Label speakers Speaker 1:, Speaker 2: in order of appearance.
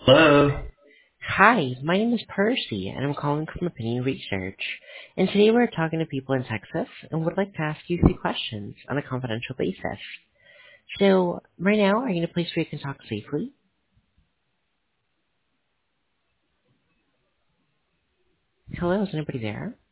Speaker 1: Hello.
Speaker 2: Hi, my name is Percy, and I'm calling from Opinion Research. And today we're talking to people in Texas and would like to ask you a few questions on a confidential basis. So, right now, are you in a place where you can talk safely? Hello, is anybody there?